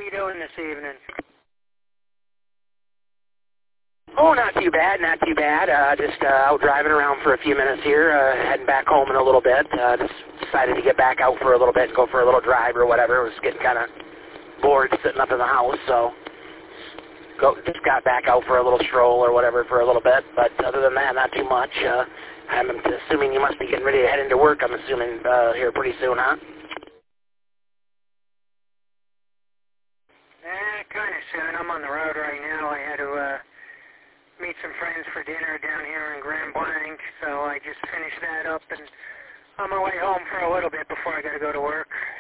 you doing this evening? Oh, not too bad, not too bad. Just out driving around for a few minutes here, heading back home in a little bit. Just decided to get back out for a little bit and go for a little drive or whatever. Was getting kind of bored sitting up in the house, so just got back out for a little stroll or whatever for a little bit. But other than that, not too much. I'm assuming you must be getting ready to head into work, I'm assuming, here pretty soon, huh? Kind of soon. I'm on the road right now. I had to meet some friends for dinner down here in Grand Blanc, so I just finished that up and on my way home for a little bit before I got to go to work.